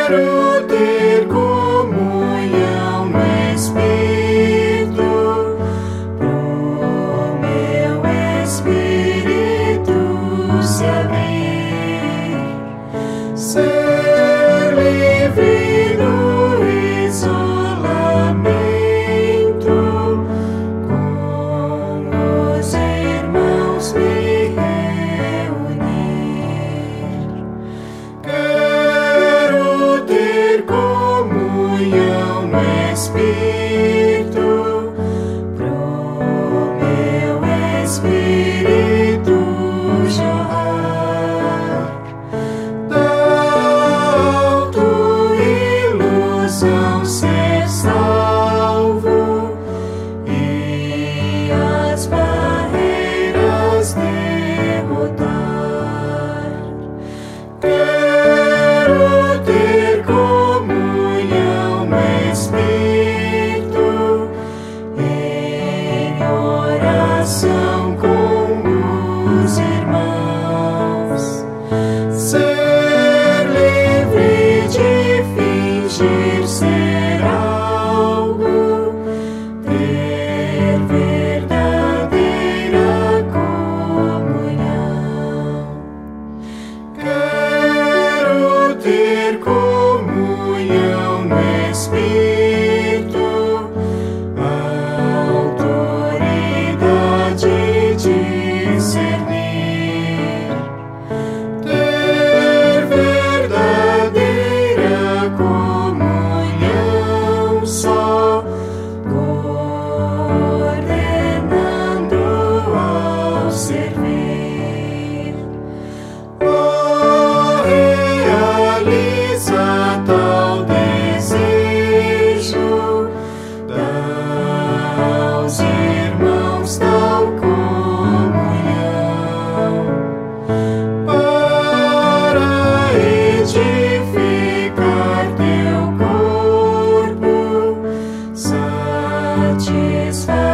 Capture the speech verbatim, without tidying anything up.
Quero ter comunhão no Espírito, pro meu espírito se abrir, ser livre do isolamento, com os irmãos me reunir. Quero ter comunhão no Espírito, pro meu espírito jorrar da autoilusão, ser salvo e as barreiras derrotar. Quero ter comunhão no Espírito, em oração com os irmãos, ser livre de fingir ser algo, ter verdadeira comunhão. Quero ter comunhão no Espírito, autoridade de discernir, ter verdadeira comunhão, só coordenando ao servir. Oh, realiza tal desejo, dá aos irmãos tal comunhão, para edificar teu corpo, satisfaz